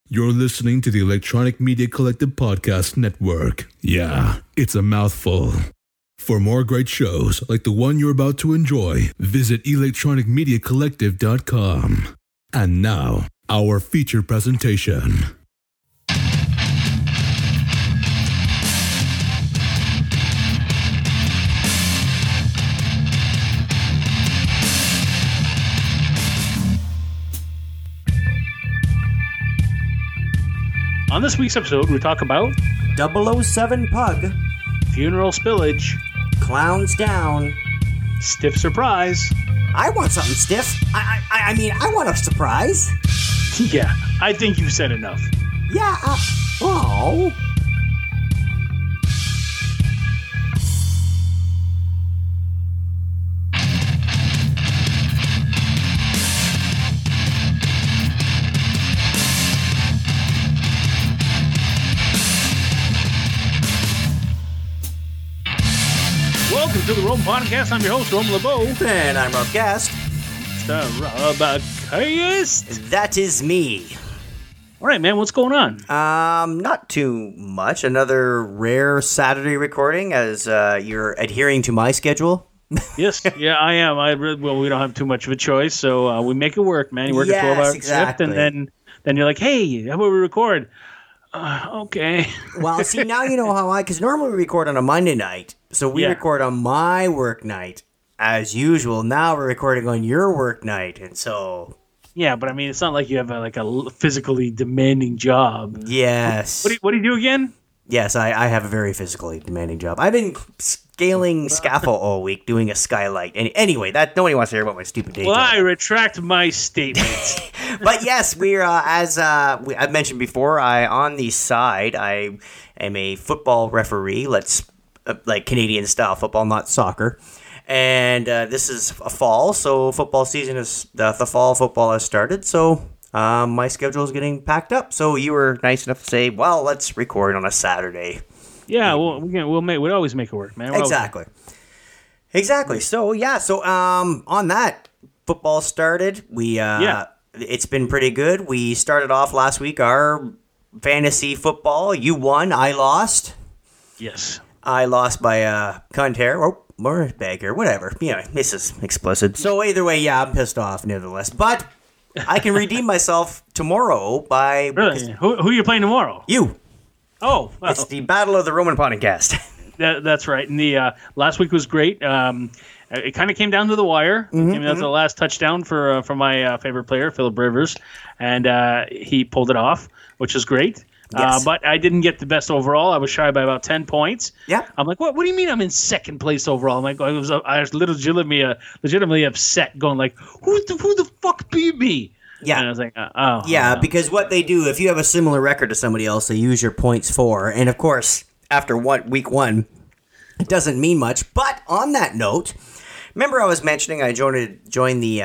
You're listening to the Electronic Media Collective Podcast Network. Yeah, it's a mouthful. For more great shows like the one you're about to enjoy, visit electronicmediacollective.com. And now, our feature presentation. On this week's episode, we talk about 007 Pug, funeral spillage, clowns down, stiff surprise. I want something stiff. I mean, I want a surprise. Yeah, I think you've said enough. Yeah, oh. Welcome to the Rome Podcast. I'm your host, Rome LeBeau. And I'm Rob Gast. That is me. All right, man, what's going on? Not too much. Another rare Saturday recording as you're adhering to my schedule. Yes, yeah, I am. Well, we don't have too much of a choice, so we make it work, man. You work a 12-hour shift, and then you're like, hey, how about we record? Okay. Well, see, now you know how because normally we record on a Monday night, so we record on my work night as usual. Now we're recording on your work night, and so... Yeah, but I mean, it's not like you have a physically demanding job. Yes. What do you do again? Yes, I have a very physically demanding job. I've been scaling scaffold all week, doing a skylight. And anyway, nobody wants to hear about my stupid day job. I retract my statement. But yes, we're I've mentioned before. On the side, I am a football referee. Like Canadian style football, not soccer. And this is a fall, so football season is the fall football has started. So my schedule is getting packed up. So you were nice enough to say, well, let's record on a Saturday. Yeah, we'd always make it work, man. Exactly. So on that, football started. It's been pretty good. We started off last week our fantasy football. You won. I lost. Yes. I lost by a cunt hair or bag hair, whatever. This is explicit. So either way, I'm pissed off nevertheless. But I can redeem myself tomorrow by... Really? Who are you playing tomorrow? You. Oh. Well. It's the Battle of the Roman Podcast. That's right. And the last week was great. It kind of came down to the wire. Came down to the last touchdown for my favorite player, Philip Rivers. And he pulled it off, which is great. Yes. But I didn't get the best overall. I was shy by about 10 points. Yeah. I'm like, what do you mean I'm in second place overall? I'm like, I was legitimately upset, going like, who the fuck beat me? Yeah. And I was like, because what they do, if you have a similar record to somebody else, they use your points for. And of course, after week one, it doesn't mean much. But on that note, remember I was mentioning I joined the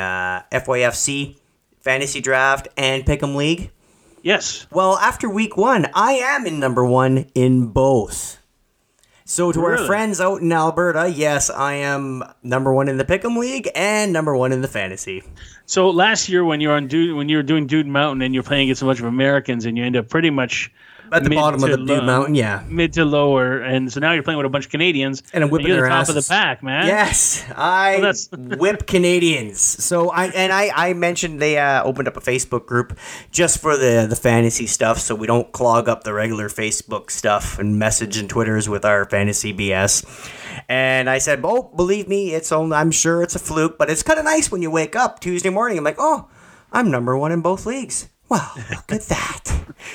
FYFC Fantasy Draft and Pick'em League? Yes. Well, after week one, I am in number one in both. So to our friends out in Alberta, yes, I am number one in the Pick'em League and number one in the fantasy. So last year when you were doing Dude Mountain and you're playing against a bunch of Americans and you end up pretty much at the bottom of the Dude Mountain, mid to lower, and so now you're playing with a bunch of Canadians, and I'm whipping you're their the top asses. of the pack, man. Yes, I whip Canadians. So I mentioned they opened up a Facebook group just for the fantasy stuff, so we don't clog up the regular Facebook stuff and message and Twitters with our fantasy BS. And I said, "Oh, believe me, I'm sure it's a fluke, but it's kind of nice when you wake up Tuesday morning. I'm like, oh, I'm number one in both leagues. Well, look at that."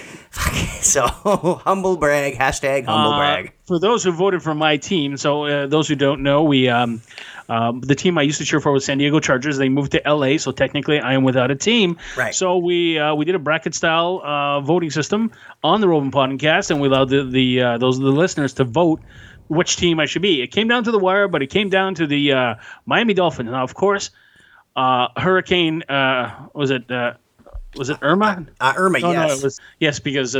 So, humble brag, hashtag humble brag. For those who voted for my team, so those who don't know, we the team I used to cheer for was San Diego Chargers. They moved to LA, so technically I am without a team. Right. So we did a bracket-style voting system on the Roman Podcast, and we allowed the listeners to vote which team I should be. It came down to the wire, but it came down to the Miami Dolphins. Now, of course, Hurricane, was it Irma? Irma, yes. No, it was, yes, because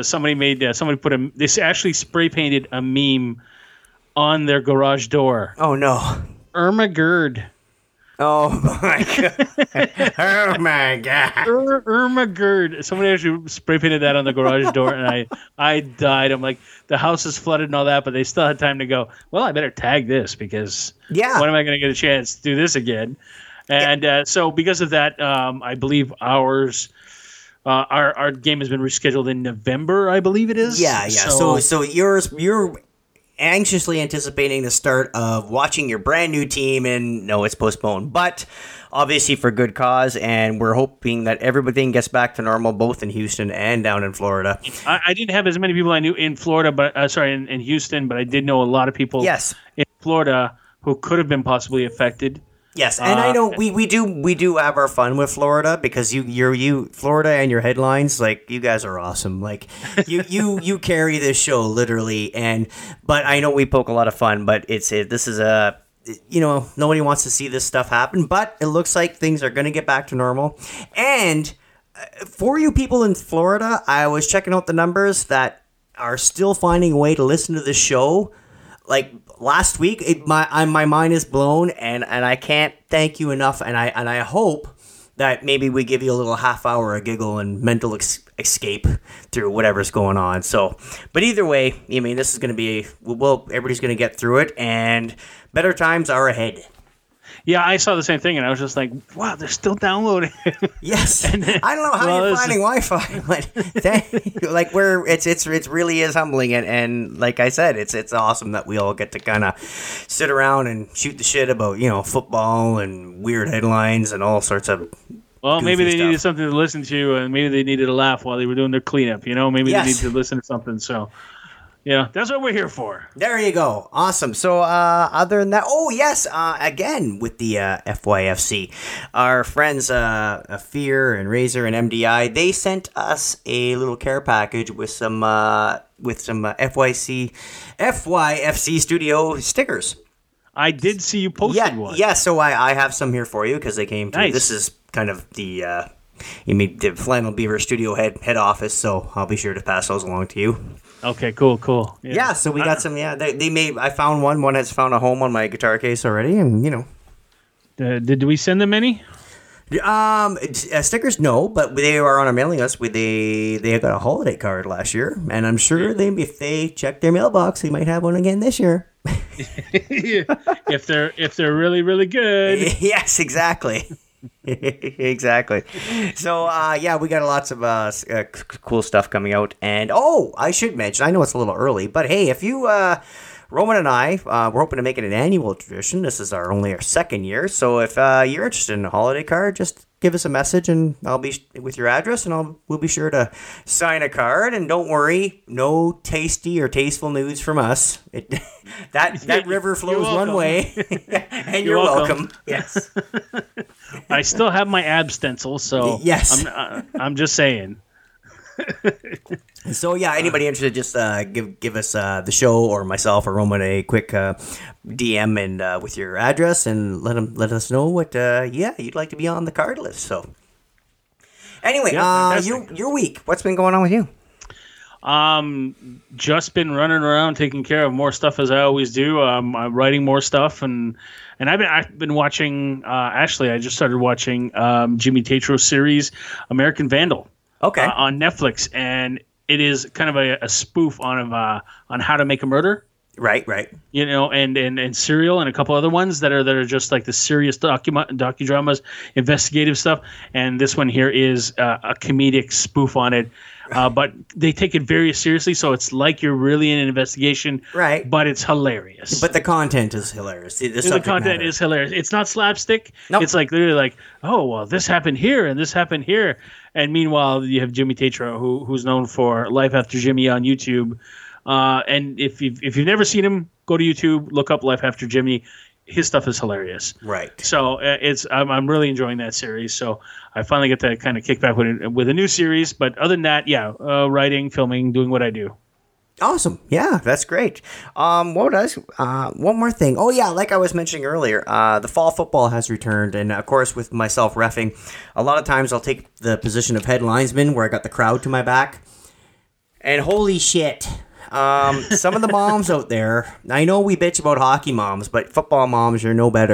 they actually spray painted a meme on their garage door. Oh, no. Irma Gerd. Oh my god! Oh my god! Irma Gerd. Somebody actually spray painted that on the garage door, and I died. I'm like, the house is flooded and all that, but they still had time to go, well, I better tag this because when am I going to get a chance to do this again? And so because of that, I believe our game has been rescheduled in November, I believe it is. Yeah. So you're anxiously anticipating the start of watching your brand new team, and no, it's postponed, but obviously for good cause, and we're hoping that everything gets back to normal both in Houston and down in Florida. I didn't have as many people I knew in Florida, but in Houston, but I did know a lot of people in Florida who could have been possibly affected. Yes, and I know we do have our fun with Florida because you Florida and your headlines, like, you guys are awesome. Like you carry this show literally, but I know we poke a lot of fun, but this is nobody wants to see this stuff happen, but it looks like things are going to get back to normal. And for you people in Florida, I was checking out the numbers that are still finding a way to listen to the show. Like last week, my mind is blown, and I can't thank you enough. And I hope that maybe we give you a little half hour of giggle and mental escape through whatever's going on. So, but either way, I mean, this is going to be everybody's going to get through it, and better times are ahead. Yeah, I saw the same thing, and I was just like, wow, they're still downloading. Yes. I don't know how you're finding Wi-Fi, but it really is humbling. And like I said, it's awesome that we all get to kind of sit around and shoot the shit about, football and weird headlines and all sorts of maybe they stuff. needed something to listen to, and maybe they needed a laugh while they were doing their cleanup, Maybe they needed to listen to something, so... Yeah, that's what we're here for. There you go. Awesome. So, other than that, again, with the FYFC, our friends Fear and Razor and MDI, they sent us a little care package with some FYFC Studio stickers. I did see you posted one. Yeah, so I have some here for you because they came through. Nice. This is kind of the Flannel Beaver Studio head office, so I'll be sure to pass those along to you. Okay, cool. Yeah, so we got some. Yeah, they made. I found one. One has found a home on my guitar case already, and Did we send them any? Stickers, no, but they are on our mailing list. They got a holiday card last year, and I'm sure if they check their mailbox, they might have one again this year. If they're really, really good. Yes, exactly. Exactly. So we got lots of cool stuff coming out, and I should mention, I know it's a little early, but hey, if you Roman and I we're hoping to make it an annual tradition. This is only our second year, so if you're interested in a holiday card, just give us a message, and I'll be with your address, and we'll be sure to sign a card. And don't worry, no tasty or tasteful news from us. That river flows one way, and you're welcome. Yes. I still have my ab stencil, so yes, I'm just saying. So anybody interested, just give us the show or myself or Roman a quick DM and with your address, and let us know what you'd like to be on the card list. So anyway, your week, what's been going on with you? Just been running around taking care of more stuff as I always do. I'm writing more stuff, and I've been watching. Actually, I just started watching Jimmy Tatro's series, American Vandal. Okay. On Netflix, and it is kind of a spoof on How to Make a Murder. Right. And Serial and a couple other ones that are just like the serious docudramas, investigative stuff. And this one here is a comedic spoof on it. But they take it very seriously, so it's like you're really in an investigation, right? But it's hilarious. But the content is hilarious. The content is hilarious. It's not slapstick. Nope. It's like literally like, oh well, this happened here and this happened here, and meanwhile you have Jimmy Tatro, who's known for Life After Jimmy on YouTube. And if you've never seen him, go to YouTube, look up Life After Jimmy. His stuff is hilarious. Right. So I'm really enjoying that series. So I finally get to kind of kick back with a new series. But other than that, writing, filming, doing what I do. Awesome. Yeah, that's great. One more thing. Oh yeah, like I was mentioning earlier, the fall football has returned, and of course with myself reffing, a lot of times I'll take the position of head linesman where I got the crowd to my back. And holy shit. Some of the moms out there, I know we bitch about hockey moms, but football moms are no better.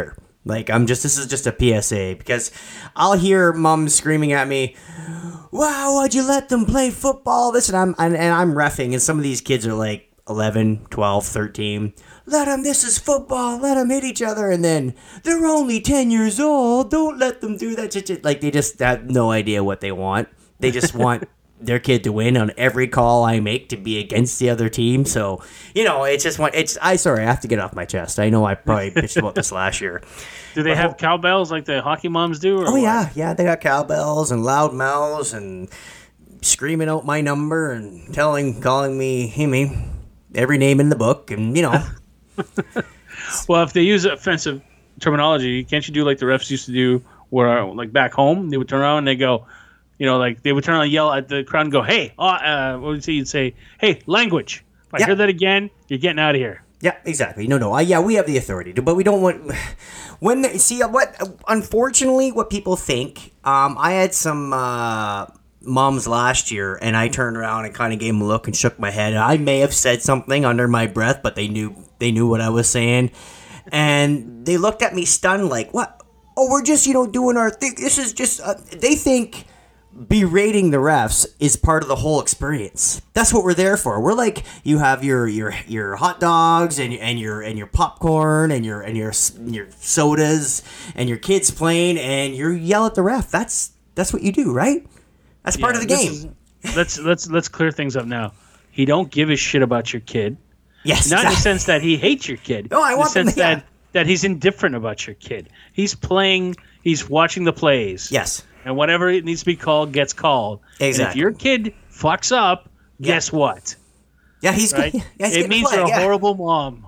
Like, this is just a PSA, because I'll hear moms screaming at me, wow, why'd you let them play football? This, and I'm reffing, and some of these kids are like 11, 12, 13. Let them, this is football, let them hit each other, and then, they're only 10 years old, don't let them do that. Like, they just have no idea what they want. They just want their kid to win on every call I make, to be against the other team. So, it's just I have to get off my chest. I know I probably bitched about this last year. Do they have cowbells like the hockey moms do? Or yeah, they got cowbells and loud mouths and screaming out my number and calling me Himmy, every name in the book, and Well, if they use offensive terminology, can't you do like the refs used to do, where like back home they would turn around and they go, like they would turn around and yell at the crowd and go, hey, what would you say? You'd say, hey, language. If I hear that again, you're getting out of here. Yeah, exactly. No. We have the authority to, but we don't want. Unfortunately, what people think. I had some moms last year, and I turned around and kind of gave them a look and shook my head. And I may have said something under my breath, but they knew what I was saying, and they looked at me stunned, like, what? Oh, we're just doing our thing. This is just. They think berating the refs is part of the whole experience. That's what we're there for. We're like, you have your hot dogs and your popcorn and your sodas and your kids playing, and you yell at the ref. That's what you do, right? That's part of the game. Let's clear things up now. He don't give a shit about your kid. Yes, not in the sense that he hates your kid. No, I want in the sense that he's indifferent about your kid. He's playing. He's watching the plays. Yes. And whatever it needs to be called gets called. Exactly. And if your kid fucks up, guess what? Yeah, he's right. It means you're a horrible mom.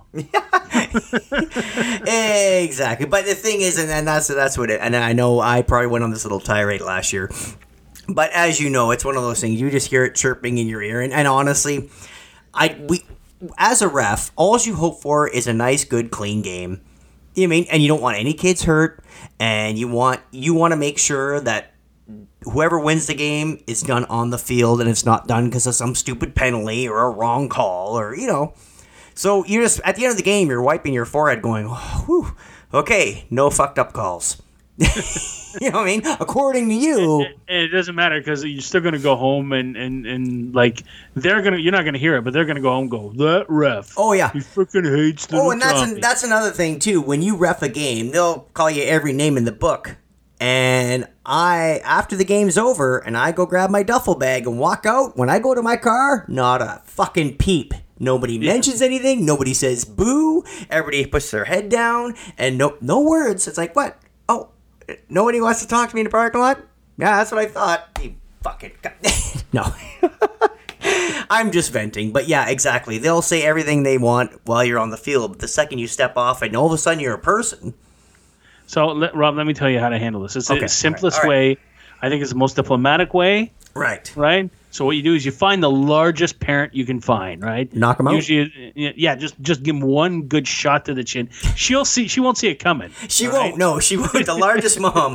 Exactly. But the thing is, and that's what it. And I know I probably went on this little tirade last year, but as you know, it's one of those things. You just hear it chirping in your ear, and honestly, as a ref, all you hope for is a nice, good, clean game. You know what I mean? And you don't want any kids hurt, and you want to make sure that whoever wins the game is done on the field, and it's not done because of some stupid penalty or a wrong call, or So you're just at the end of the game, you're wiping your forehead, going, oh, whew, okay, no fucked up calls. You know what I mean? According to you, and it doesn't matter, because you're still going to go home and like you're not going to hear it, but they're going to go home and go, that ref. Oh yeah, he freaking hates the. Oh, and that's another thing too. When you ref a game, they'll call you every name in the book. And after the game's over, and I go grab my duffel bag and walk out. When I go to my car, not a fucking peep. Nobody mentions anything. Nobody says boo. Everybody puts their head down, and no words. It's like, what? Oh, nobody wants to talk to me in the parking lot? Yeah, that's what I thought. You fucking no. I'm just venting, but yeah, exactly. They'll say everything they want while you're on the field, but the second you step off, and all of a sudden you're a person. So, Rob, let me tell you how to handle this. It's the simplest way. I think it's the most diplomatic way. Right. Right? So what you do is you find the largest parent you can find, right? Knock them out. Usually, just give them one good shot to the chin. She won't see it coming. She won't. No, she won't. The largest mom.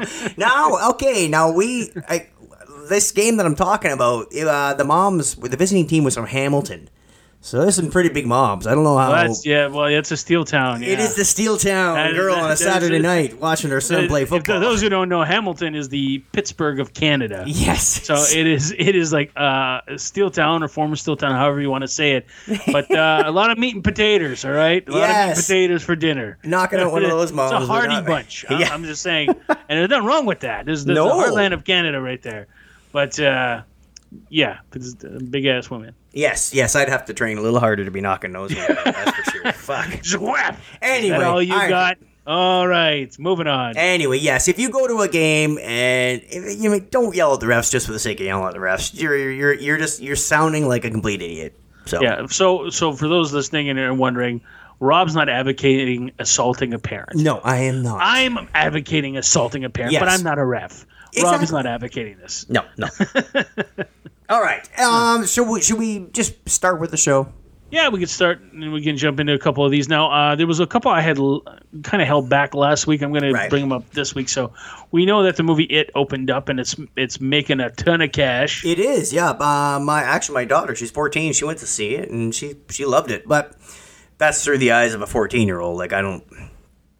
This game that I'm talking about, the visiting team was from Hamilton. So there's some pretty big mobs. I don't know how. It's a steel town. Yeah. It is the steel town girl on a Saturday night watching her son play football. Those who don't know, Hamilton is the Pittsburgh of Canada. Yes. So it is like steel town or former steel town, however you want to say it. But a lot of meat and potatoes. All right. A lot of meat and potatoes for dinner. Knocking out one of those mobs. It's a hardy bunch. I'm just saying, and there's nothing wrong with that. There's the heartland of Canada right there. But it's a big ass woman. Yes, I'd have to train a little harder to be knocking those out. That's for sure. Fuck. Just whap. Anyway, is that all you got? All right, moving on. Anyway, yes, if you go to a game and don't yell at the refs just for the sake of yelling at the refs. You're sounding like a complete idiot. So yeah. So for those listening and wondering, Rob's not advocating assaulting a parent. No, I am not. I'm advocating assaulting a parent, but I'm not a ref. Exactly. Rob is not advocating this. No. All right. Should we just start with the show? Yeah, we could start, and we can jump into a couple of these now. There was a couple I had kind of held back last week. I'm going to bring them up this week. So we know that the movie It opened up, and it's making a ton of cash. It is, yeah. My daughter, she's 14. She went to see it, and she loved it. But that's through the eyes of a 14-year-old. Like, I don't.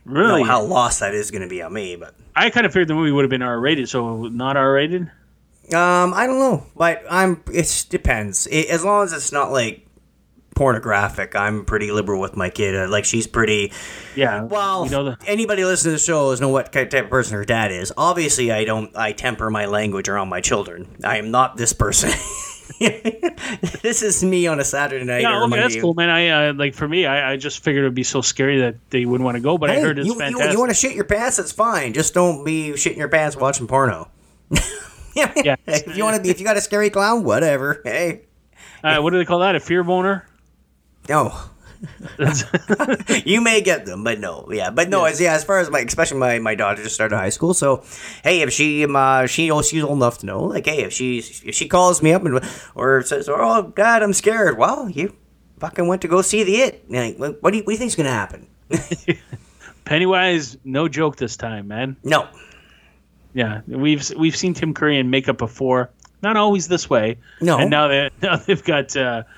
Really? know how lost that is going to be on me, but I kind of figured the movie would have been R-rated, so not R-rated. I don't know, but it depends. As long as it's not like pornographic, I'm pretty liberal with my kid. Like, she's pretty. Yeah. Well, anybody listening to the show knows what type of person her dad is. Obviously, I temper my language around my children. I am not this person. This is me on a Saturday night. Yeah, okay, that's cool, man. For me, I just figured it'd be so scary that they wouldn't want to go. But I heard it's fantastic. You want to shit your pants? It's fine. Just don't be shitting your pants watching porno. Yeah. If you got a scary clown, whatever. Hey. What do they call that? A fear boner? No. You may get them, but no. Yeah, but no. Yeah. As far as especially my daughter just started high school, so hey, if she's old enough to know, like, hey, if she calls me up or says, "Oh God, I'm scared," well, you fucking went to go see the It. Like, what do you think's gonna happen? Pennywise, no joke this time, man. No. Yeah, we've seen Tim Curry in makeup before. Not always this way. No. And now they've got.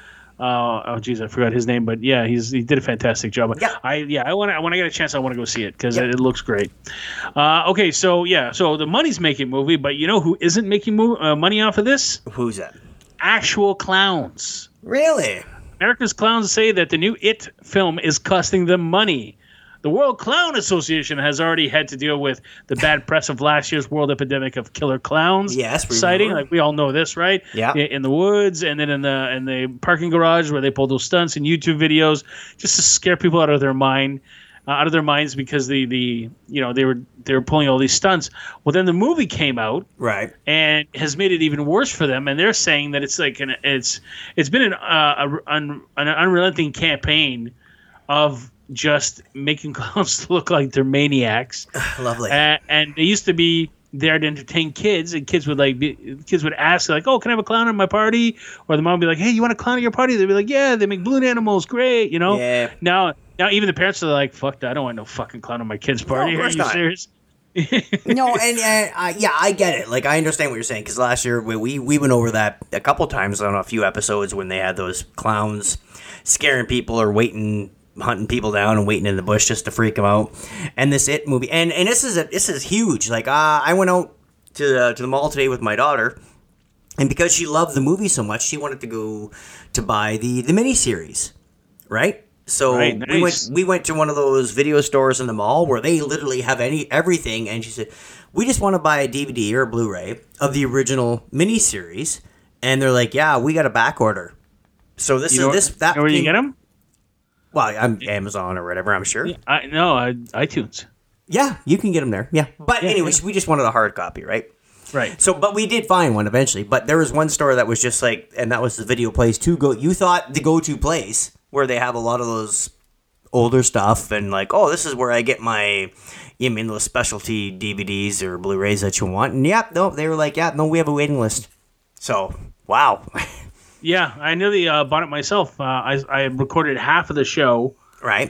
I forgot his name, but yeah, he did a fantastic job. Yeah. When I get a chance, I want to go see it because it looks great. Okay, so the money's making movie, but you know who isn't making money off of this? Who's that? Actual clowns. Really? America's clowns say that the new It film is costing them money. The World Clown Association has already had to deal with the bad press of last year's world epidemic of killer clowns sighting. Like, we all know this, right? Yeah. In the woods, and then in the parking garage where they pull those stunts and YouTube videos just to scare people out of their minds because they were pulling all these stunts. Well, then the movie came out, right, and has made it even worse for them. And they're saying that it's like it's been an unrelenting campaign of just making clowns look like they're maniacs. Lovely. And they used to be there to entertain kids, and kids would ask, like, "Oh, can I have a clown at my party?" Or the mom would be like, "Hey, you want a clown at your party?" They'd be like, "Yeah, they make balloon animals, great." Yeah. Now even the parents are like, "Fuck that! I don't want no fucking clown at my kid's party." No, of course Are you serious? No, and I get it. Like, I understand what you're saying, because last year we went over that a couple times on a few episodes when they had those clowns scaring people or hunting people down and waiting in the bush just to freak them out. And this It movie, and this is huge. Like, I went out to the mall today with my daughter, and because she loved the movie so much, she wanted to go to buy the miniseries, right? So nice. we went to one of those video stores in the mall where they literally have everything, and she said, "We just want to buy a DVD or a Blu-ray of the original miniseries," and they're like, "Yeah, we got a back order." So where you get them? Well, I'm Amazon or whatever, I'm sure. Yeah, iTunes. Yeah, you can get them there. Yeah. But anyways, we just wanted a hard copy, right? Right. So, but we did find one eventually. But there was one store that was just like, and that was the video place to go. You thought the go-to place where they have a lot of those older stuff and like, oh, this is where I get those specialty DVDs or Blu-rays that you want. And they were like, we have a waiting list. So, wow. Yeah, I nearly bought it myself. I recorded half of the show, right?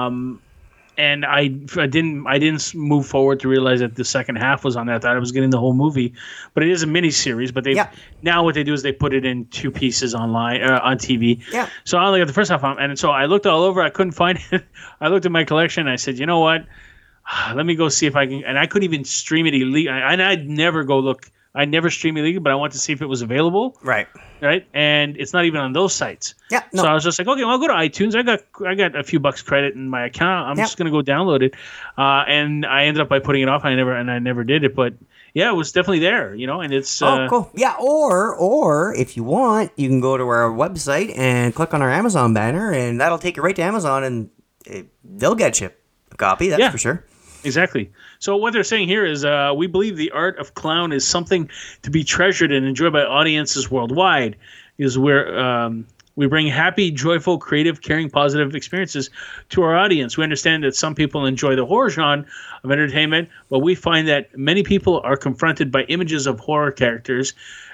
And I didn't move forward to realize that the second half was on that. I thought I was getting the whole movie, but it is a mini series. But now what they do is they put it in two pieces online on TV. Yeah. So I only got the first half on, and so I looked all over. I couldn't find it. I looked at my collection. And I said, you know what? Let me go see if I can. And I couldn't even stream it illegally. And I'd never go look. I never stream illegally, but I wanted to see if it was available. Right. And it's not even on those sites. Yeah. No. So I was just like, okay, well, I'll go to iTunes. I got a few bucks credit in my account. I'm just gonna go download it. And I ended up by putting it off. I never did it, but yeah, it was definitely there. And it's cool. Yeah. Or if you want, you can go to our website and click on our Amazon banner, and that'll take you right to Amazon, and they'll get you a copy. That's for sure. Exactly. So what they're saying here is we believe the art of clown is something to be treasured and enjoyed by audiences worldwide. Is where we bring happy, joyful, creative, caring, positive experiences to our audience. We understand that some people enjoy the horror genre of entertainment, but we find that many people are confronted by images of horror characters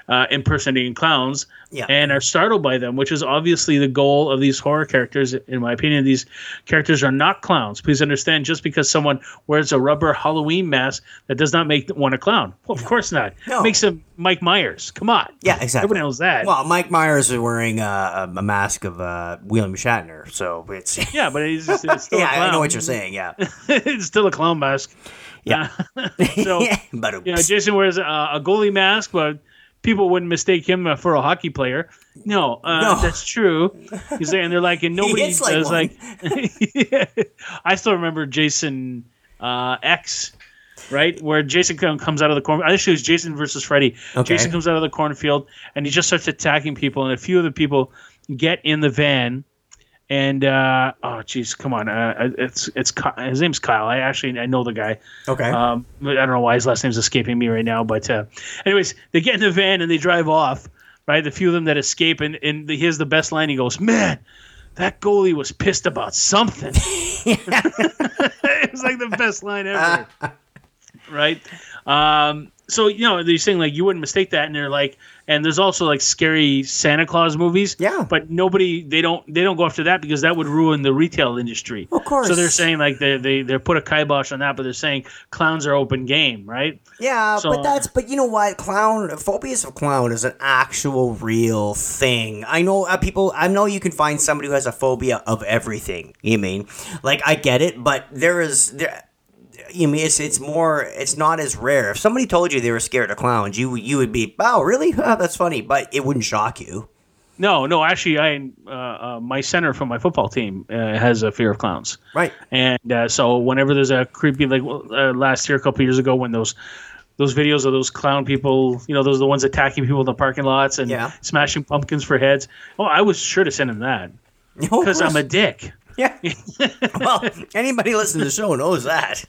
impersonating clowns Yeah. and are startled by them, which is obviously the goal of these horror characters. In my opinion, these characters are not clowns. Please understand, just because someone wears a rubber Halloween mask, that does not make one a clown. Well, of course not. No. Makes him Mike Myers. Come on. Yeah, exactly. Everyone knows that. Well, Mike Myers is wearing a mask of William Shatner, so it's Yeah, but it's still a yeah, clown. I know what you're saying. Yeah, It's still a clown mask. Yeah. So, but Jason wears a goalie mask, but people wouldn't mistake him for a hockey player. No, that's true. He's there, and they're like, and nobody hits like does one. I still remember Jason X, right, where Jason comes out of the corn. I think it was Jason versus Freddy. Okay. Jason comes out of the cornfield, and he just starts attacking people, and a few of the people get in the van. And oh jeez, come on! It's his name's Kyle. I know the guy. Okay. I don't know why his last name's escaping me right now, but anyways, they get in the van and they drive off. Right, the few of them that escape, and here's the best line. He goes, "Man, that goalie was pissed about something." It was like the best line ever. Right. So they're saying like you wouldn't mistake that, and they're like, and there's also like scary Santa Claus movies. Yeah. But they don't go after that because that would ruin the retail industry. Of course. So they're saying like they put a kibosh on that, but they're saying clowns are open game, right? Yeah, So- but you know what? Phobias of clown is an actual real thing. I know I know you can find somebody who has a phobia of everything. You mean, like I get it, but you mean it's not as rare. If somebody told you they were scared of clowns, you would be, oh really? Oh, that's funny, but it wouldn't shock you. No, actually, my center for my football team has a fear of clowns. Right. And so whenever there's a creepy, like last year, a couple years ago, when those videos of those clown people, those are the ones attacking people in the parking lots and smashing pumpkins for heads. Oh, I was sure to send him that because I'm a dick. Yeah. Well, anybody listening to the show knows that.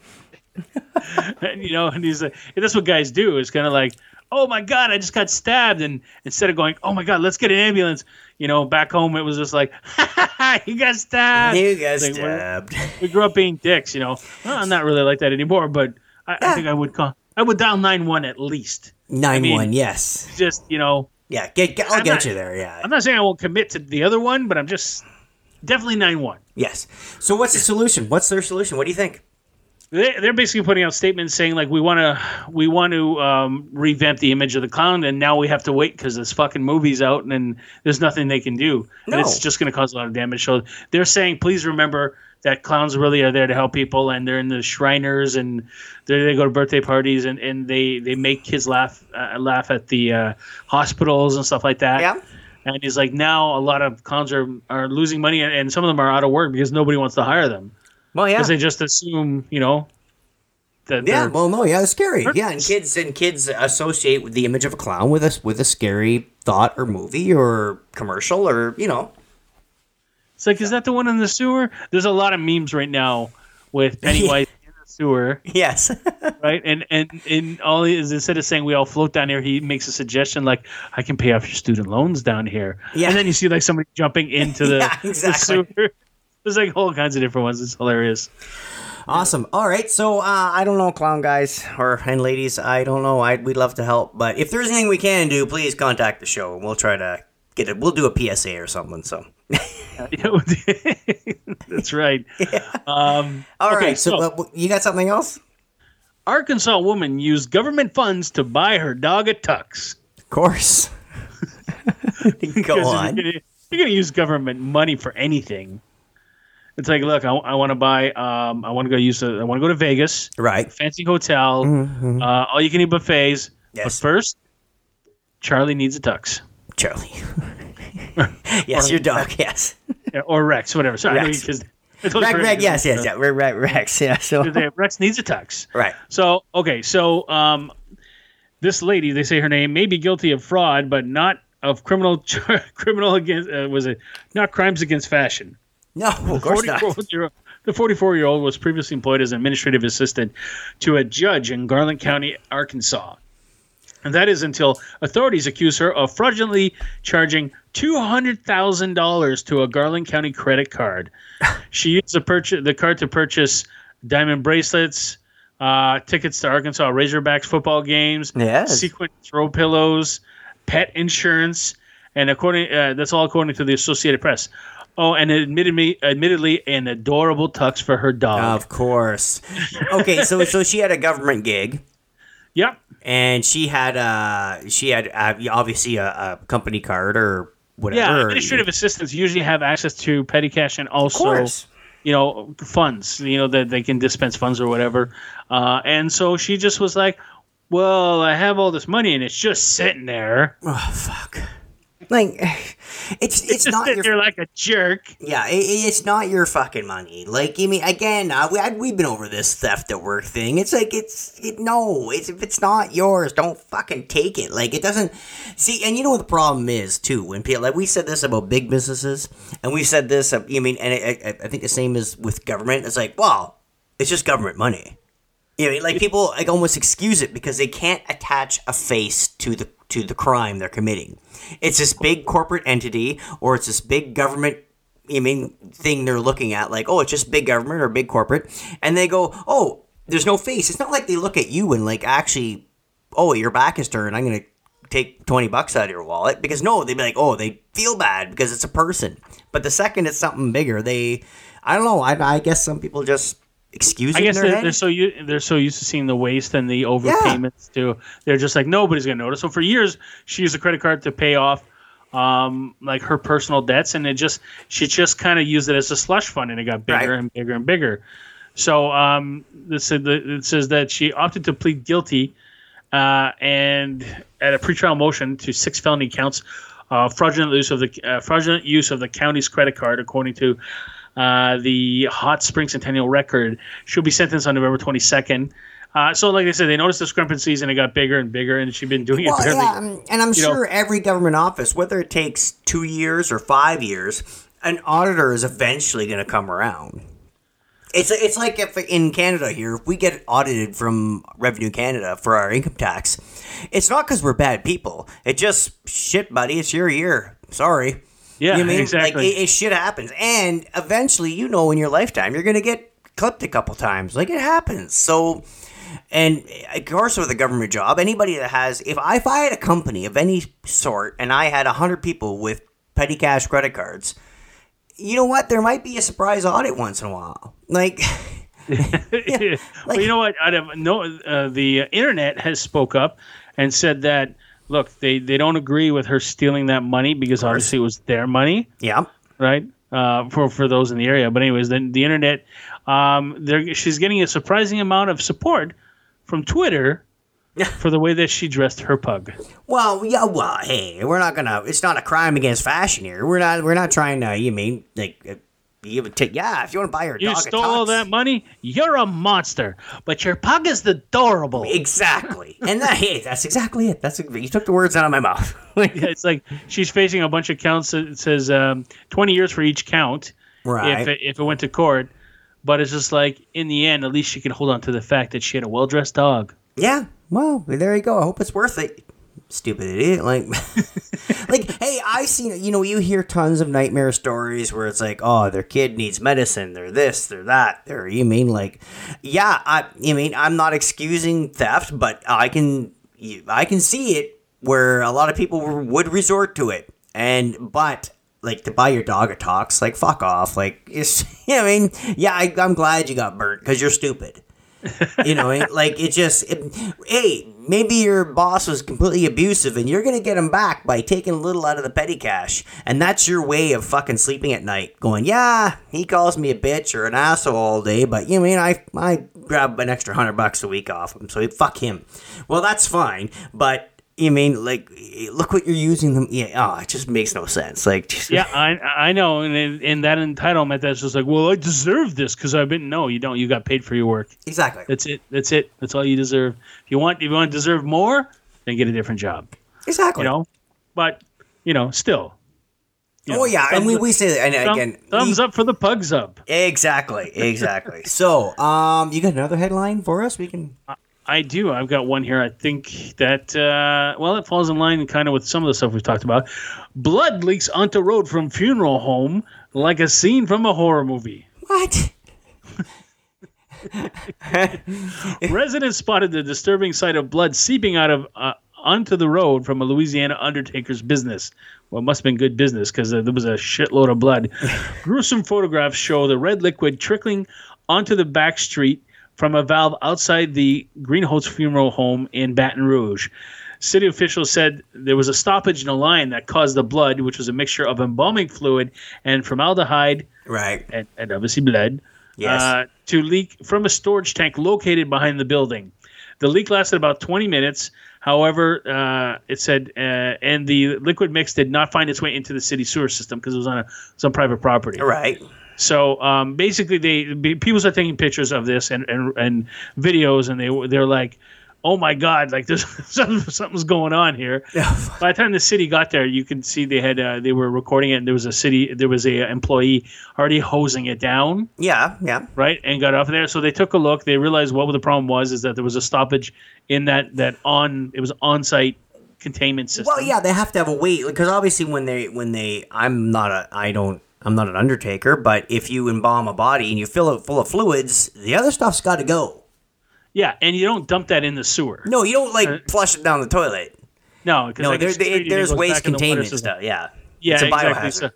And he's like, that's what guys do. It's kind of like, oh my God, I just got stabbed. And instead of going, oh my God, let's get an ambulance, back home, it was just like, you got stabbed. You got Like, stabbed. We grew up being dicks, Well, I'm not really like that anymore, but I think I would dial 911 at least. 911, yes. Just, Yeah, I'll get you there, yeah. I'm not saying I won't commit to the other one, but I'm just definitely 911. Yes. So what's the solution? What's their solution? What do you think? They're basically putting out statements saying like we want to revamp the image of the clown, and now we have to wait because this fucking movie's out and there's nothing they can do, and it's just going to cause a lot of damage. So they're saying, please remember that clowns really are there to help people, and they're in the Shriners, and they go to birthday parties, and they make kids laugh at the hospitals and stuff like that. Yeah. And he's like, now a lot of clowns are losing money, and some of them are out of work because nobody wants to hire them. Well, yeah. Because they just assume, that Yeah, well, no, yeah, it's scary. Yeah, and kids associate with the image of a clown with a scary thought or movie or commercial or It's like, is that the one in the sewer? There's a lot of memes right now with Pennywise in the sewer, Yes. right? And all he is, instead of saying we all float down here, he makes a suggestion like, I can pay off your student loans down here. Yeah. And then you see like somebody jumping into the, Yeah, exactly. the sewer. There's like all kinds of different ones. It's hilarious. Awesome. All right. So I don't know, clown guys and ladies. I don't know. We'd love to help, but if there's anything we can do, please contact the show. We'll try to get it. We'll do a PSA or something. So. That's right. Yeah. All right. So you got something else? Arkansas woman used government funds to buy her dog a Tux. Of course. Go on. You're going to use government money for anything. It's like, look, I want to buy. I want to go to Vegas. Right. Fancy hotel. Mm-hmm. All you can eat buffets. Yes. But first, Charlie needs a Tux. Charlie. Yes, your dog. Yes. Or Rex, whatever. Sorry, Rex. Rex. Yes. Yeah. We're Rex. Yeah. So. Rex needs a Tux. Right. So okay. So this lady, they say her name, may be guilty of fraud, but not of criminal against. Was it not crimes against fashion? No, of course not. The 44-year-old was previously employed as an administrative assistant to a judge in Garland County, Arkansas. And that is until authorities accuse her of fraudulently charging $200,000 to a Garland County credit card. She used the card to purchase diamond bracelets, tickets to Arkansas Razorbacks football games, Yes. sequin throw pillows, pet insurance, and that's all according to the Associated Press. Oh, and admittedly, an adorable tux for her dog. Of course. Okay, so she had a government gig. Yep. And she had obviously a company card or whatever. Yeah, administrative assistants usually have access to petty cash and also, funds. That they can dispense funds or whatever. And so she just was like, "Well, I have all this money and it's just sitting there." Oh fuck! Like, it's not your. You're like a jerk. Yeah, it's not your fucking money. Like, I mean, again, we've been over this theft at work thing. It's like if it's not yours, don't fucking take it. Like, it doesn't. See, and you know what the problem is too. When people, like, we said this about big businesses, and we said this. I think the same is with government. It's like, well, it's just government money. Like, people like almost excuse it because they can't attach a face to the crime they're committing. It's this big corporate entity, or it's this big government, thing they're looking at. Like, oh, it's just big government or big corporate, and they go, oh, there's no face. It's not like they look at you and like actually, oh, your back is turned, I'm gonna take $20 out of your wallet, because no, they'd be like, oh, they feel bad because it's a person. But the second it's something bigger, I don't know. I guess some people just excuse it. I guess in their they're so used to seeing the waste and the overpayments too. They're just like, nobody's gonna notice. So for years she used a credit card to pay off like her personal debts, and she just kind of used it as a slush fund, and it got bigger and bigger and bigger. So it says that she opted to plead guilty and at a pretrial motion to 6 felony counts, fraudulent use of the county's credit card, according to the Hot Springs Centennial Record. She'll be sentenced on November 22nd. So, like I said, they noticed discrepancies, and it got bigger and bigger, and she'd been doing it. And I'm sure every government office, whether it takes 2 years or 5 years, an auditor is eventually going to come around. It's like if in Canada here, if we get audited from Revenue Canada for our income tax, it's not because we're bad people. It just, shit, buddy, it's your year. Sorry. Yeah, exactly. Like, shit happens. And eventually, in your lifetime, you're going to get clipped a couple times. Like, it happens. So, and of course, with a government job, anybody that has, if I had a company of any sort and I had 100 people with petty cash credit cards, you know what? There might be a surprise audit once in a while. Like, well, you know what? The internet has spoke up and said that, look, they don't agree with her stealing that money because obviously it was their money. Yeah. Right? For those in the area. But anyways, then the internet, she's getting a surprising amount of support from Twitter for the way that she dressed her pug. Well, yeah. Well, hey, we're not gonna. It's not a crime against fashion here. We're not trying to. If you want to buy your dog, you stole all that money. You're a monster. But your pug is adorable. Exactly, and that's exactly it. You took the words out of my mouth. It's like she's facing a bunch of counts. It says 20 years for each count. Right. If it went to court, but it's just like in the end, at least she can hold on to the fact that she had a well-dressed dog. Yeah. Well, there you go. I hope it's worth it. Stupid idiot. Like, hey, I've seen, you hear tons of nightmare stories where it's like, oh, their kid needs medicine. They're this, they're that. I'm not excusing theft, but I can see it where a lot of people would resort to it. But to buy your dog a Tox, like, fuck off. Like, I'm glad you got burnt because you're stupid. Maybe your boss was completely abusive and you're going to get him back by taking a little out of the petty cash. And that's your way of fucking sleeping at night. Going, yeah, he calls me a bitch or an asshole all day, but I grab an extra $100 a week off him. So fuck him. Well, that's fine. But look what you're using them. Yeah, it just makes no sense. Yeah, I know, and that entitlement, that's just like, well, I deserve this because I've been. No, you don't. You got paid for your work. Exactly. That's it. That's all you deserve. If you want to deserve more, then get a different job. Exactly. But still. And we say that, and again, thumbs up for the pugs up. Exactly. So, you got another headline for us? We can. I do. I've got one here. I think that, it falls in line kind of with some of the stuff we've talked about. Blood leaks onto road from funeral home like a scene from a horror movie. What? Residents spotted the disturbing sight of blood seeping out of onto the road from a Louisiana undertaker's business. Well, it must have been good business because there was a shitload of blood. Gruesome photographs show the red liquid trickling onto the back street from a valve outside the Greenholz Funeral Home in Baton Rouge. City officials said there was a stoppage in a line that caused the blood, which was a mixture of embalming fluid and formaldehyde, right, and obviously blood, to leak from a storage tank located behind the building. The leak lasted about 20 minutes. However, it said, and the liquid mix did not find its way into the city sewer system because it was on some private property. Right. So basically, people started taking pictures of this and videos, and they're like, "Oh my God! Like there's something's going on here." By the time the city got there, you can see they were recording it, and there was a employee already hosing it down. Yeah. Right, and got off there. So they took a look. They realized what the problem was is that there was a stoppage in it was on-site containment system. Well, yeah, they have to have a wait because obviously I'm not an undertaker, but if you embalm a body and you fill it full of fluids, the other stuff's got to go. Yeah, and you don't dump that in the sewer. No, you don't flush it down the toilet. No, because there's waste containment stuff. Yeah, it's a biohazard.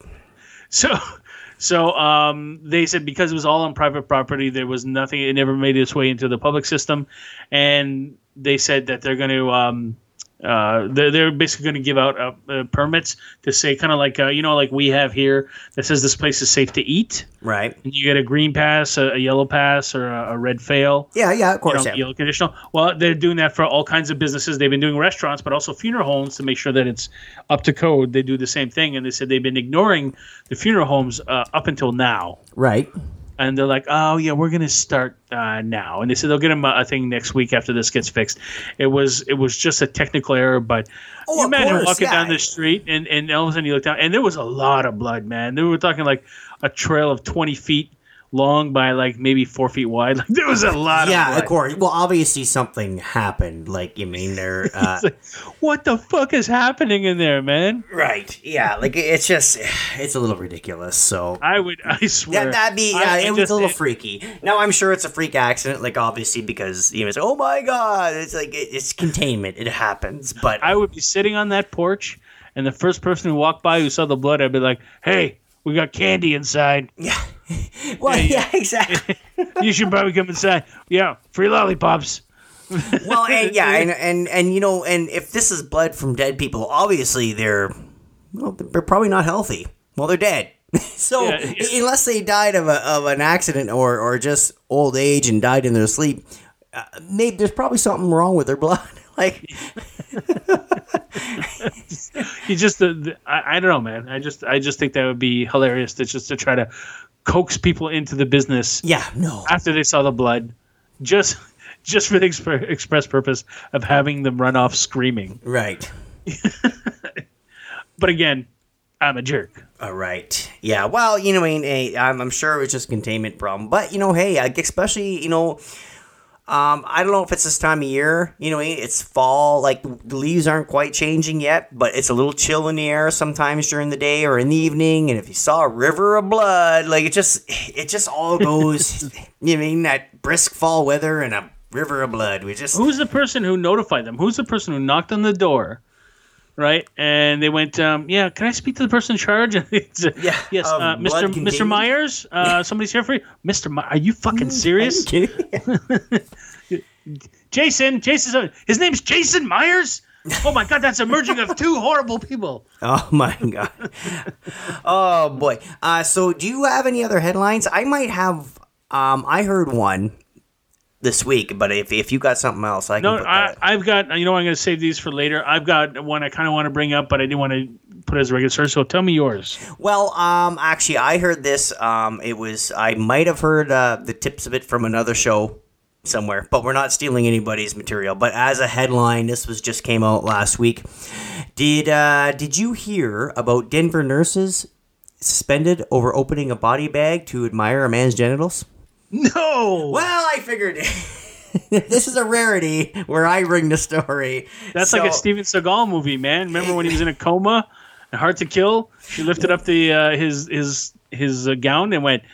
So they said because it was all on private property, there was nothing. It never made its way into the public system, and they said that they're going to. They're basically going to give out permits to say kind of like like we have here that says this place is safe to eat. Right. And you get a green pass, a yellow pass, or a red fail. Yeah, of course. Yellow conditional. Well, they're doing that for all kinds of businesses. They've been doing restaurants, but also funeral homes to make sure that it's up to code. They do the same thing, and they said they've been ignoring the funeral homes up until now. Right. And they're like, oh, yeah, we're going to start now. And they said they'll get them a thing next week after this gets fixed. It was just a technical error, but you imagine walking down the street and all of a sudden you look down, and there was a lot of blood, man. They were talking like a trail of 20 feet long by like maybe 4 feet wide. Like there was a lot of blood. Yeah, of course. Well, obviously something happened. Like, you mean they're... like, what the fuck is happening in there, man? Right. Yeah, like it's a little ridiculous. So I swear. It was a little freaky. Now, I'm sure it's a freak accident, like obviously because, it's, oh my God, it's like, it's containment. It happens, but... I would be sitting on that porch and the first person who walked by who saw the blood, I'd be like, hey, we got candy inside. Yeah. Well, yeah, exactly. You should probably come inside. Yeah, free lollipops. Well, and if this is blood from dead people, obviously they're probably not healthy. Well, they're dead. So unless they died of an accident or just old age and died in their sleep, maybe there's probably something wrong with their blood. Like. You just I don't know, man. I just think that would be hilarious to try to coax people into the business. Yeah, no. After they saw the blood, just for the express purpose of having them run off screaming. Right. But again, I'm a jerk. All right. Yeah. Well, I'm sure it was just a containment problem, but hey, especially I don't know if it's this time of year. It's fall. Like the leaves aren't quite changing yet, but it's a little chill in the air sometimes during the day or in the evening. And if you saw a river of blood, like it just all goes. That brisk fall weather and a river of blood. Who's the person who notified them? Who's the person who knocked on the door? Right, and they went. Can I speak to the person in charge? Yes, Mr. Myers. Somebody's here for you, Mr. Myers. Are you fucking serious? Are you kidding? Jason. His name's Jason Myers. Oh my God, that's a merging of two horrible people. Oh my God. Oh boy. So, do you have any other headlines? I might have. I heard one this week, but if you got something else, I can put that. I've got, I'm going to save these for later. I've got one I kind of want to bring up, but I didn't want to put it as a regular source, so tell me yours. Well, actually, I heard this. I might have heard the tips of it from another show somewhere, but we're not stealing anybody's material. But as a headline, this just came out last week. Did you hear about Denver nurses suspended over opening a body bag to admire a man's genitals? No. Well, I figured this is a rarity where I bring the story. That's like a Steven Seagal movie, man. Remember when he was in a coma and Hard to Kill? She lifted up the his gown and went,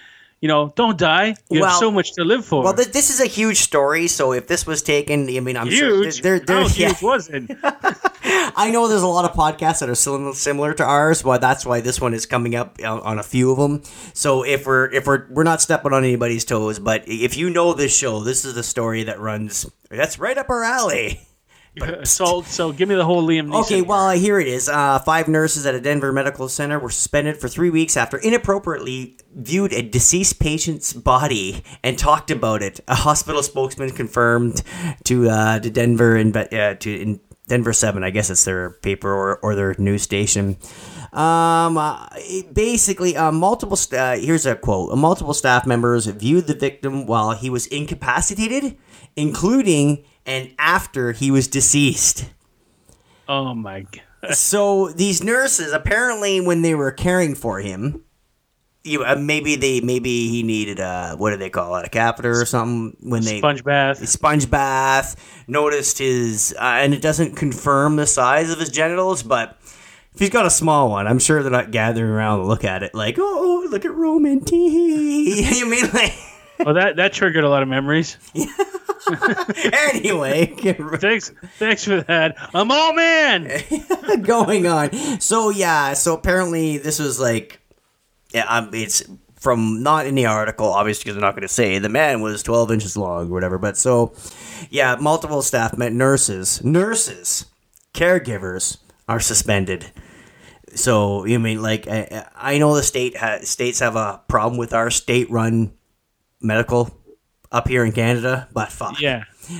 don't die. You have so much to live for. Well, this is a huge story. So if this was taken, I mean, I'm huge. sure How huge was it? I know there's a lot of podcasts that are similar to ours, but that's why this one is coming up on a few of them. So if we're not stepping on anybody's toes, but if you know this show, this is the story that's right up our alley. So give me the whole Liam Neeson. Okay, well, here it is. 5 nurses at a Denver medical center were suspended for 3 weeks after inappropriately viewed a deceased patient's body and talked about it. A hospital spokesman confirmed to Denver in Denver 7. I guess it's their paper or their news station. Basically, here's a quote. Multiple staff members viewed the victim while he was incapacitated, including and after he was deceased. Oh my God. So these nurses, apparently when they were caring for him, maybe he needed what do they call it, a catheter or something, sponge bath. Noticed his and it doesn't confirm the size of his genitals, but if he's got a small one, I'm sure they're not gathering around to look at it like, oh, look at Roman T. You mean like? Well, that triggered a lot of memories. Anyway, thanks for that. I'm all man. Going on. So apparently this was like, it's from not in the article, obviously, because they're not going to say the man was 12 inches long or whatever. But so, multiple staff nurses, caregivers are suspended. So you mean like I know the states have a problem with our state-run medical up here in Canada, but fuck. Yeah.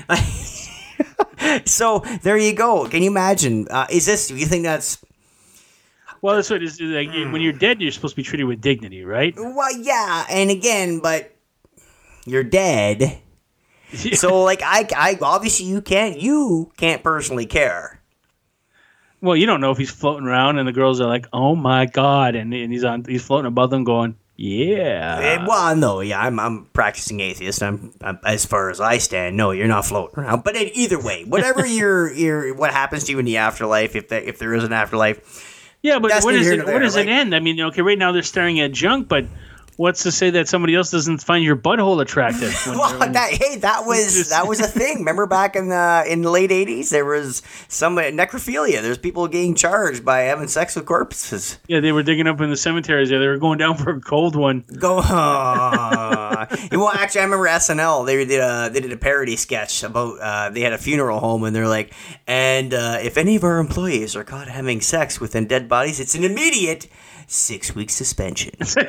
So there you go. Can you imagine? Do you think that's? Well, that's what it is. Like, when you're dead, you're supposed to be treated with dignity, right? Well, yeah, and again, but you're dead. Yeah. So, like, I obviously you can't personally care. Well, you don't know if he's floating around, and the girls are like, "Oh my God," and he's floating above them, going, "Yeah." Well, no, yeah, I'm practicing atheist. I'm as far as I stand. No, you're not floating around. But either way, whatever what happens to you in the afterlife, if there is an afterlife. Yeah, but where does it end? I mean, okay, right now they're staring at junk, but what's to say that somebody else doesn't find your butthole attractive? That was a thing. Remember back in the late 80s, there was some necrophilia. There's people getting charged by having sex with corpses. Yeah, they were digging up in the cemeteries. Yeah, they were going down for a cold one. Well, actually, I remember SNL. They did a parody sketch about they had a funeral home, and they're like, and if any of our employees are caught having sex with dead bodies, it's an immediate 6-week suspension.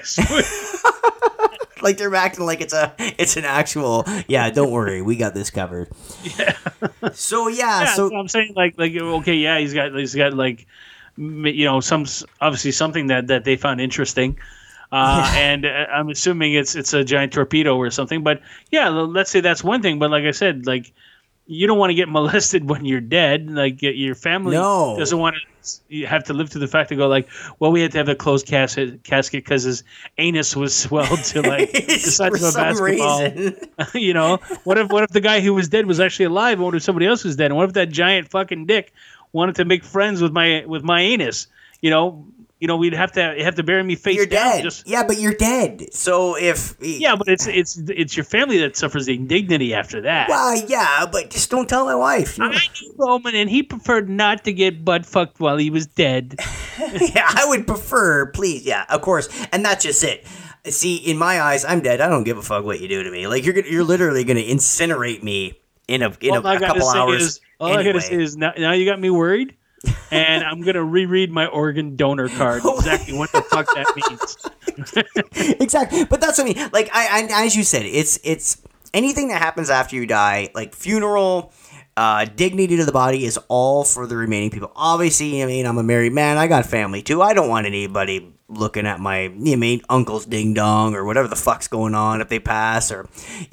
Like they're acting like it's an actual. Yeah, don't worry, we got this covered. Yeah. So so I'm saying like okay, yeah, he's got like obviously something that they found interesting. And I'm assuming it's a giant torpedo or something. But yeah, let's say that's one thing. But like I said, like you don't want to get molested when you're dead. Like your family doesn't want to. You have to live through the fact to go like, well, we had to have a closed casket because his anus was swelled to like the size of a basketball. What if the guy who was dead was actually alive? And what if somebody else was dead? And what if that giant fucking dick wanted to make friends with my anus? We'd have to bury me face down. Dead. Yeah, but you're dead. So but it's your family that suffers the indignity after that. Well, yeah, but just don't tell my wife. I knew Roman, and he preferred not to get butt fucked while he was dead. Yeah, I would prefer, please. Yeah, of course, and that's just it. See, in my eyes, I'm dead. I don't give a fuck what you do to me. Like you're literally going to incinerate me in a couple hours. All I gotta say is now you got me worried. And I'm going to reread my organ donor card. Exactly what the fuck that means. Exactly. But that's what I mean. Like, I as you said, it's anything that happens after you die, like funeral, dignity to the body is all for the remaining people. Obviously, I mean, I'm a married man. I got family, too. I don't want anybody looking at my, uncle's ding-dong or whatever the fuck's going on if they pass or,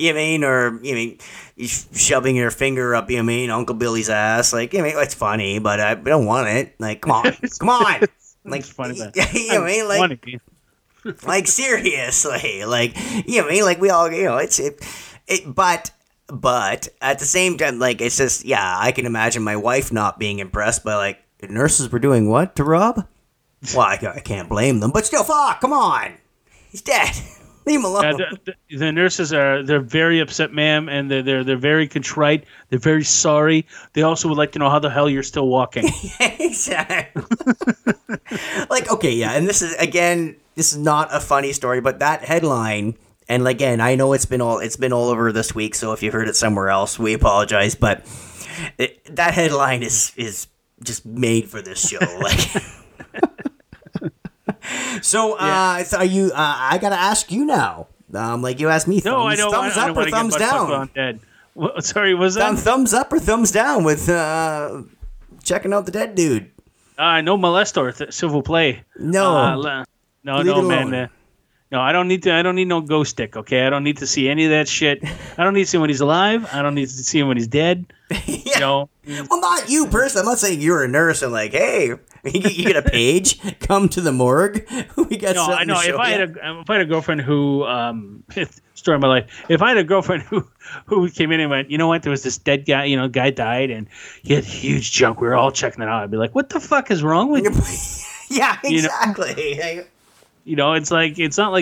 shoving your finger up, Uncle Billy's ass. Like, it's funny, but I don't want it. Like, come on. Like, it's funny, man. Like, like, seriously. Like, like we all, but at the same time, like, it's just, I can imagine my wife not being impressed by, like, the nurses were doing what to Rob? Well, I can't blame them, but still, fuck, come on. He's dead. Leave him alone. The nurses they're very upset, ma'am, and they're very contrite. They're very sorry. They also would like to know how the hell you're still walking. Exactly. Like, okay, yeah, and this is not a funny story, but that headline, and again, I know it's been all over this week, so if you heard it somewhere else, we apologize, but that headline is just made for this show. Like, so are you? I gotta ask you now. Like you asked me. No, I don't. Thumbs up or thumbs down? Sorry, was that thumbs up or thumbs down with checking out the dead dude? No molestor, s'il vous plaît. No, no, man. No, I don't need no ghost stick. Okay, I don't need to see any of that shit. I don't need to see him when he's alive. I don't need to see him when he's dead. Yeah. Well, not you personally. I'm not saying you're a nurse and like, hey, you get a page. Come to the morgue. We got something. I know. If I had a girlfriend who story of my life. If I had a girlfriend who came in and went, you know what, there was this dead guy. You know, guy died and he had huge junk. We were all checking it out. I'd be like, what the fuck is wrong with you? Yeah, exactly. You know, it's like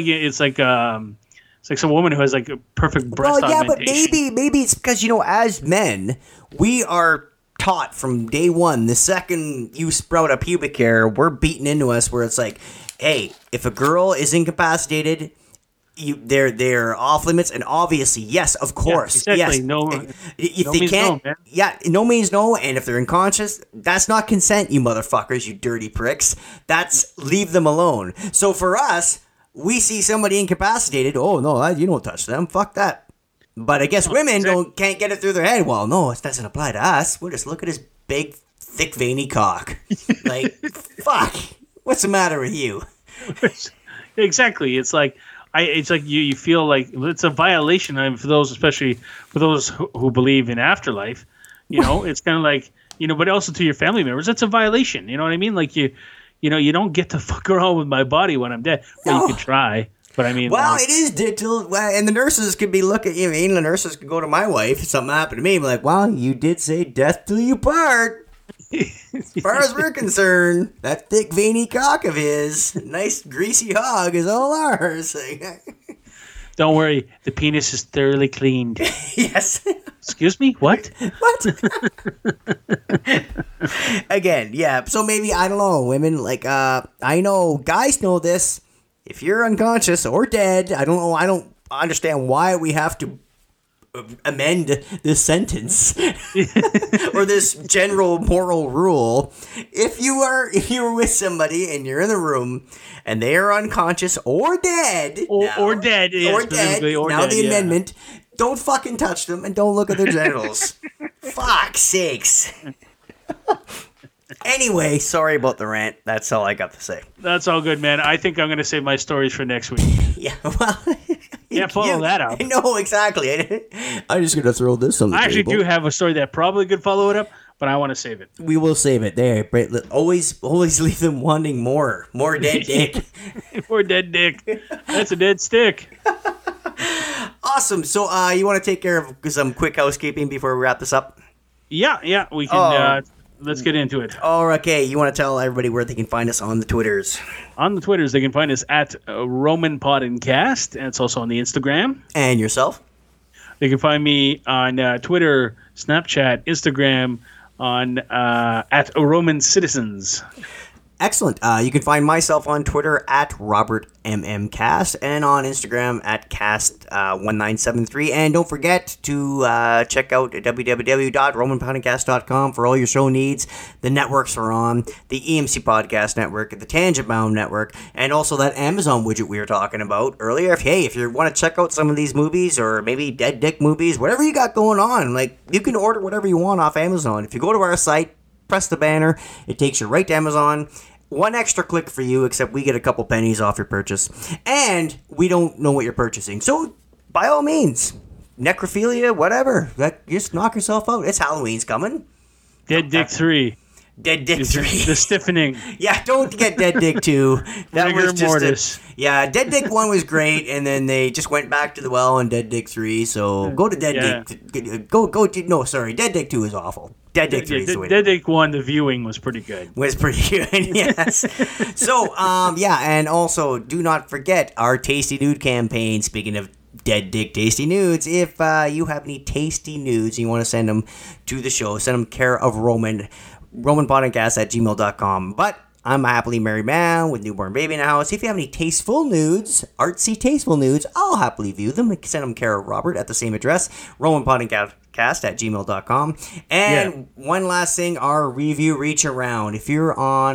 some woman who has like a perfect breast augmentation. But maybe it's because, you know, as men, we are taught from day one, the second you sprout a pubic hair, we're beaten into us where it's like, hey, if a girl is incapacitated, they're off limits, and obviously, yes, of course, yeah, exactly. yes. No, if no they means can't, no, man. yeah, no means no. And if they're unconscious, that's not consent, you motherfuckers, you dirty pricks. That's leave them alone. So for us, we see somebody incapacitated. Oh no, you don't touch them. Fuck that. But I guess women can't get it through their head. Well, no, it doesn't apply to us. We'll just look at his big, thick, veiny cock. Like, fuck. What's the matter with you? Exactly. It's like you feel like it's a violation for those, especially for those who believe in afterlife. You know, it's kind of like, you know, but also to your family members, it's a violation. You know what I mean? Like you don't get to fuck around with my body when I'm dead. Well, you could try, but I mean, well, it is digital, and the nurses could be looking. You mean the nurses could go to my wife if something happened to me, be like, well, you did say death till you part. As far as we're concerned, that thick veiny cock of his, nice greasy hog, is all ours. Don't worry, the penis is thoroughly cleaned. Yes. Excuse me? What? Again, yeah. So maybe, I don't know, women, like, I know guys know this. If you're unconscious or dead, I don't understand why we have to amend this sentence or this general moral rule. If you're with somebody and you're in the room and they are unconscious or dead, or dead, the amendment, don't fucking touch them and don't look at their genitals. Fuck's sakes. Anyway, sorry about the rant. That's all I got to say. That's all good, man. I think I'm going to save my stories for next week. Yeah, well... follow that up. No, exactly. I'm just going to throw this on the table. I actually do have a story that probably could follow it up, but I want to save it. We will save it. There. Always leave them wanting more. More dead dick. More dead dick. That's a dead stick. Awesome. So you want to take care of some quick housekeeping before we wrap this up? Yeah, we can... let's get into it. Okay, you want to tell everybody where they can find us on the Twitters? On the Twitters, they can find us at Roman Podcast, and it's also on the Instagram. And yourself? They can find me on Twitter, Snapchat, Instagram, on at Roman Citizens. Excellent. You can find myself on Twitter at RobertMMCast and on Instagram at Cast1973. And don't forget to check out www.romanpodcast.com for all your show needs. The networks are on the EMC Podcast Network, the Tangent Bound Network, and also that Amazon widget we were talking about earlier. If you want to check out some of these movies or maybe Dead Dick movies, whatever you got going on, like you can order whatever you want off Amazon. If you go to our site, press the banner, it takes you right to Amazon. One extra click for you, except we get a couple pennies off your purchase. And we don't know what you're purchasing. So, by all means, necrophilia, whatever. Just knock yourself out. It's Halloween's coming. Dead Dick 3. Dead Dick 3. The stiffening. Yeah, don't get Dead Dick 2. That was just mortis. Dead Dick 1 was great, and then they just went back to the well on Dead Dick 3. So, go to Dead Dick. Dead Dick 2 is awful. Dead Dick 3 is the way to go. Dead Dick 1, the viewing was pretty good. Was pretty good, yes. So, and also do not forget our Tasty Nude campaign. Speaking of Dead Dick Tasty Nudes, if you have any tasty nudes and you want to send them to the show, send them care of RomanPodcast@gmail.com. But I'm a happily married man with newborn baby in the house. If you have any tasteful nudes, artsy tasteful nudes, I'll happily view them. Send them care of Robert at the same address, RomanPodcast@gmail.com. And one last thing, our review reach around. If you're on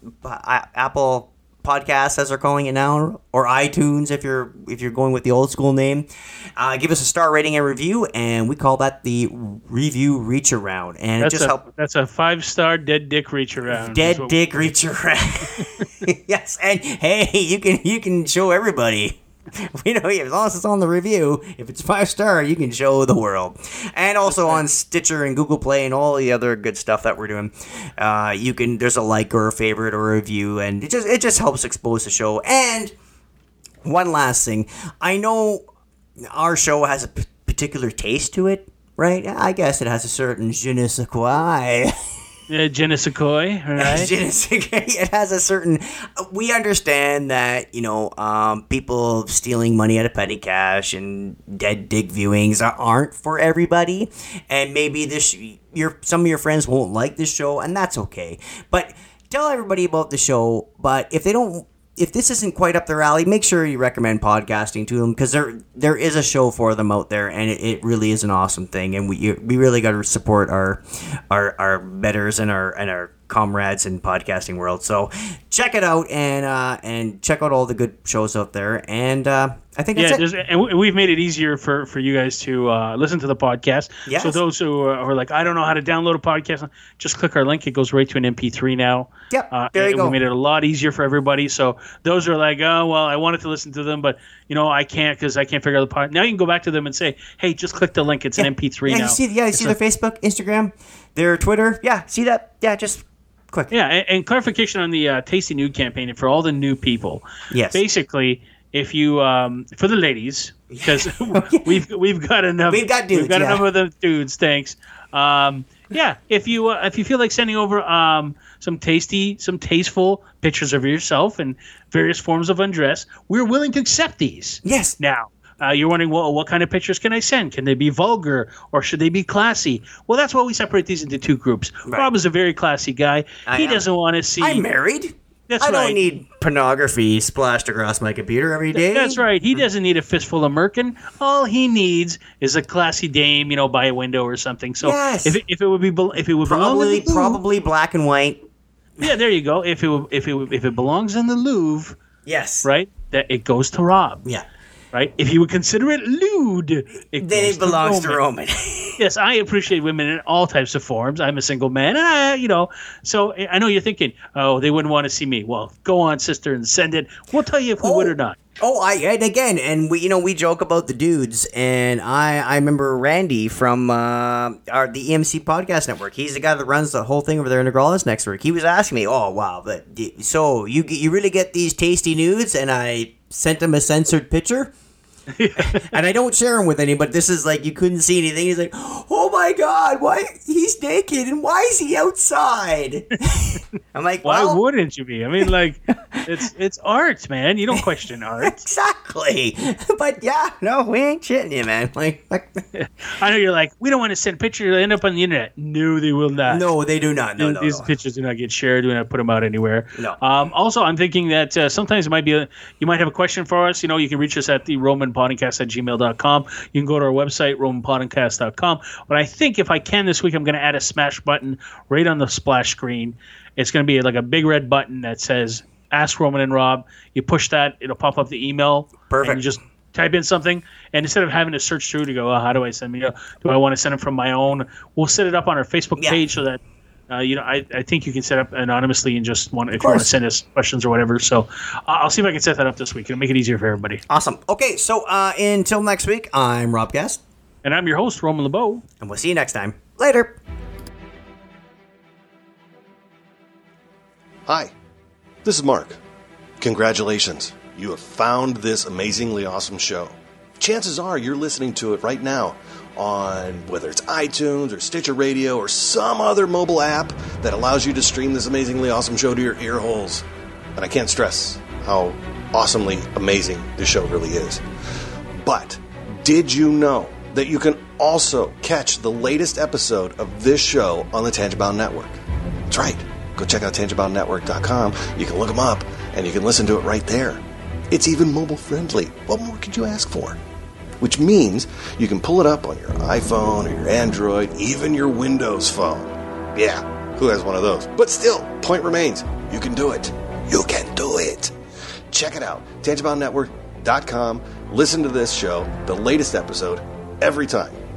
Apple Podcasts, as they're calling it now, or iTunes, if you're going with the old school name, give us a star rating and review, and we call that the review reach around. And that's it just helps. That's a 5-star Dead Dick reach around. Dead Dick reach around. Yes, and hey, you can show everybody. We know as long as it's on the review, if it's 5-star, you can show the world. And also on Stitcher and Google Play and all the other good stuff that we're doing, there's a like or a favorite or a review, and it just helps expose the show. And one last thing, I know our show has a particular taste to it, right? I guess it has a certain je ne sais quoi. Genesicoi, right? It has a certain. We understand that people stealing money out of petty cash and Dead Dick viewings aren't for everybody, and maybe some of your friends won't like this show, and that's okay. But tell everybody about the show. But if this isn't quite up their alley, make sure you recommend podcasting to them, because there is a show for them out there, and it really is an awesome thing. And we really got to support our betters and our comrades in podcasting world. So check it out and check out all the good shows out there. And I think that's it. And we've made it easier for you guys to listen to the podcast. Yes. So those who are like, I don't know how to download a podcast, just click our link. It goes right to an MP3 now. Yep. There you go. We made it a lot easier for everybody. So those are like, oh, well, I wanted to listen to them, but I can't because I can't figure out the podcast. Now you can go back to them and say, hey, just click the link. It's an MP3 now. You see their Facebook, Instagram, their Twitter. Yeah, see that? Yeah, just click. Yeah, and clarification on the Tasty Nude campaign for all the new people. Yes. Basically, if you for the ladies, because we've got enough. We've got dudes. We've got enough of the dudes. Thanks. If you feel like sending over some tasteful pictures of yourself and various forms of undress, we're willing to accept these. Yes. Now. You're wondering, well, what kind of pictures can I send? Can they be vulgar or should they be classy? Well, that's why we separate these into two groups. Right. Rob is a very classy guy. He doesn't want to see. I'm married. I don't need pornography splashed across my computer every day. That's right. He doesn't need a fistful of merkin. All he needs is a classy dame, by a window or something. So yes. if it would belong probably black and white. Yeah, there you go. If it belongs in the Louvre, yes, right, that it goes to Rob. Yeah. Right? If you would consider it lewd, it belongs to Roman. Yes, I appreciate women in all types of forms. I'm a single man, and so I know you're thinking, oh, they wouldn't want to see me. Well, go on, sister, and send it. We'll tell you if we would or not. And we joke about the dudes, and I remember Randy from the EMC Podcast Network. He's the guy that runs the whole thing over there in Negrales Network. He was asking me, oh wow, but so you really get these tasty nudes? And I sent him a censored picture. And I don't share them with anybody. This is like, you couldn't see anything. He's like, oh my God, why he's naked and why is he outside? I'm like, why wouldn't you be? I mean, like, it's art, man. You don't question art. Exactly. But yeah, no, we ain't shitting you, man. Like I know you're like, we don't want to send pictures that end up on the internet. No, they will not. No, they do not. No, these pictures do not get shared. We don't put them out anywhere. No. Also, I'm thinking that sometimes it might be you might have a question for us. You can reach us at the RomanPodcast@gmail.com. You can go to our website, RomanPodcast.com. But I think if I can this week, I'm going to add a smash button right on the splash screen. It's going to be like a big red button that says Ask Roman and Rob. You push that, it'll pop up the email. Perfect. And you just type in something, and instead of having to search through to go, how do I send me? Do I want to send it from my own? We'll set it up on our Facebook page so that I think you can set up anonymously and if you want to send us questions or whatever. So I'll see if I can set that up this week. It'll make it easier for everybody. Awesome. Okay, so until next week, I'm Rob Guest. And I'm your host, Roman LeBeau. And we'll see you next time. Later. Hi, this is Mark. Congratulations. You have found this amazingly awesome show. Chances are you're listening to it right now on whether it's iTunes or Stitcher Radio or some other mobile app that allows you to stream this amazingly awesome show to your ear holes. And I can't stress how awesomely amazing this show really is. But did you know that you can also catch the latest episode of this show on the Tangibound Network? That's right. Go check out TangiboundNetwork.com. You can look them up, and you can listen to it right there. It's even mobile-friendly. What more could you ask for? Which means you can pull it up on your iPhone or your Android, even your Windows phone. Yeah, who has one of those? But still, point remains, you can do it. You can do it. Check it out. TangiboundNetwork.com. Listen to this show, the latest episode, every time.